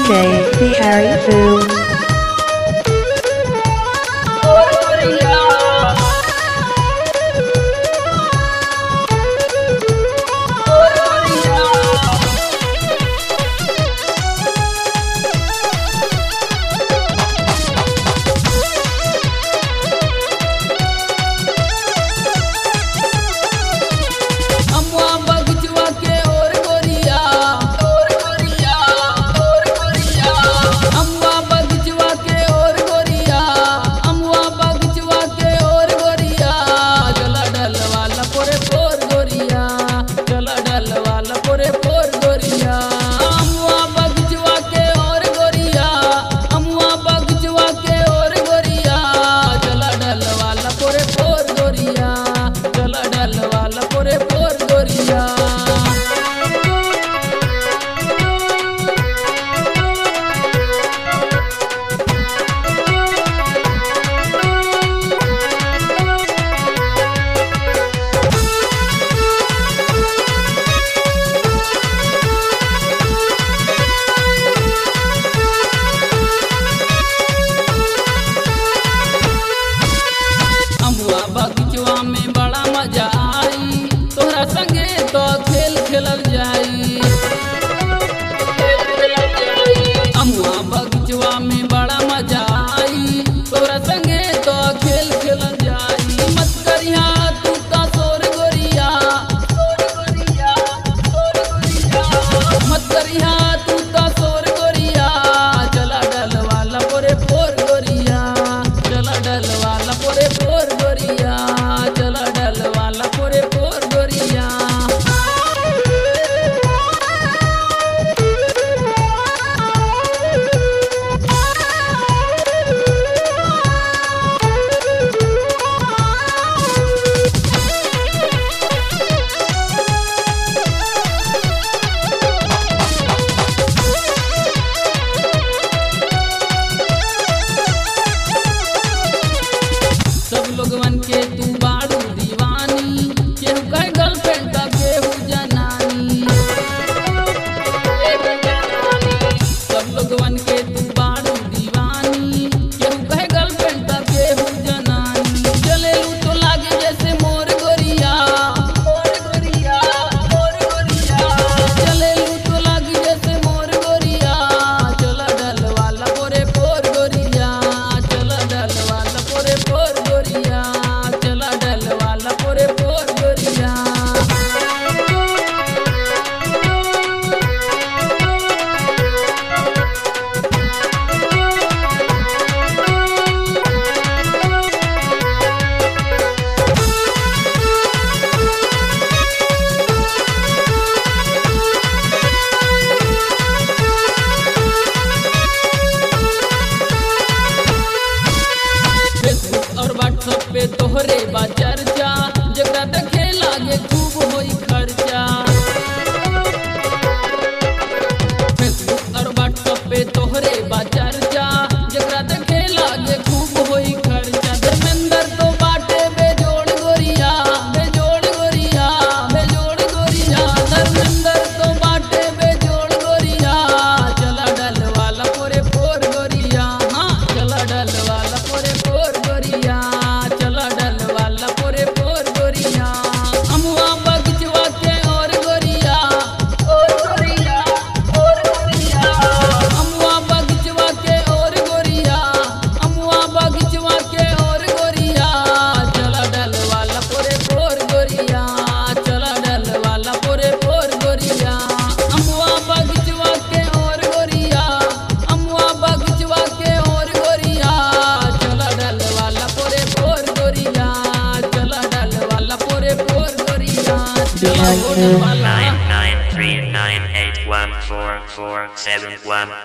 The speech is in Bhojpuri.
DJ Bihari Boom. पे तोहरे बा चर्चा जगह देखे लागे खूब होई खर्चा। फेसबुक और व्हाट्सएप पे तोहरे बा चर्चा जगह देखे लागे खूब होई खर्चा। धर्मेंद्र तो बाटे बेजोड़ गोरिया बेजोड़ गोरिया बेजोड़ गोरिया। धर्मेंद्र तो बाटे बेजोड़ गोरिया। चला डल वाला पोरे पोर गोरिया। हाँ चला डल वाला पोरे पोर गोरिया। Bihari Boom. 993981447